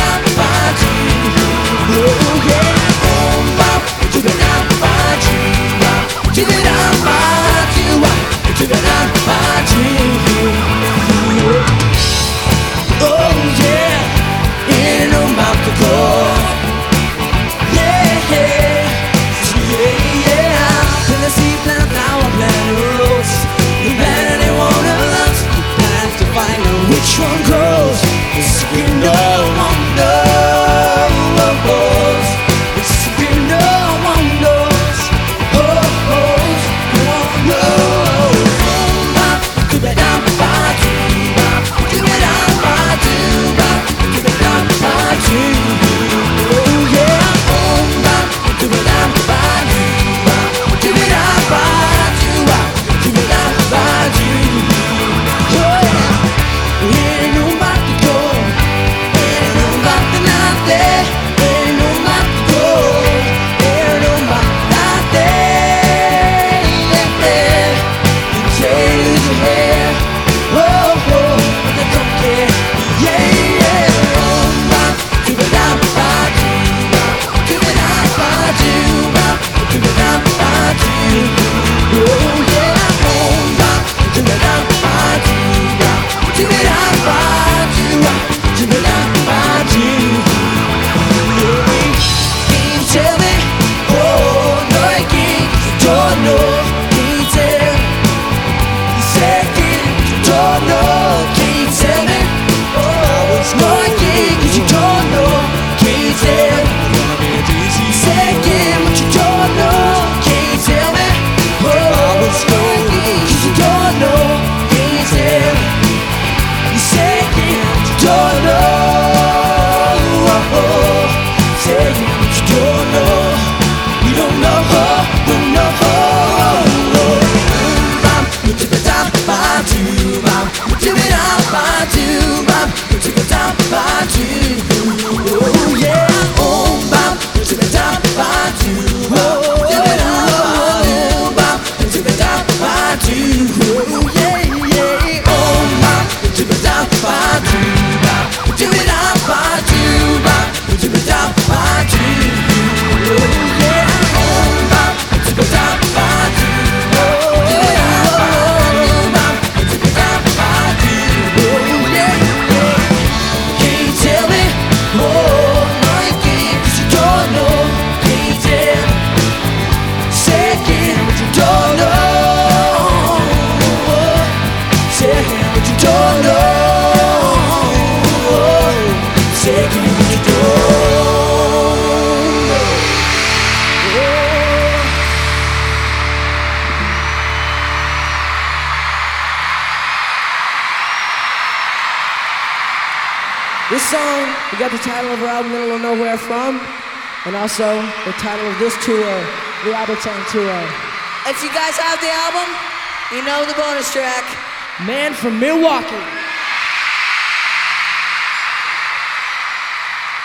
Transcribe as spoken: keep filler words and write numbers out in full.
Which one grows? The secret no one knows. The secret no one knows. Oh, oh, no one knows. Keep it up, keep it up, keep it up, oh yeah. Keep it up, keep it up, keep it up, oh yeah. Ain't no matter go, ain't no matter nothing, ain't no matter go, ain't no matter nothing. You change your hair, oh oh, but they don't care, yeah yeah. Keep it up, keep it up, keep it up, oh yeah. Keep it up, keep it up. This song, we got the title of our album, Middle of Nowhere From, and also the title of this tour, the Albertine Tour. If you guys have the album, you know the bonus track. Man from Milwaukee.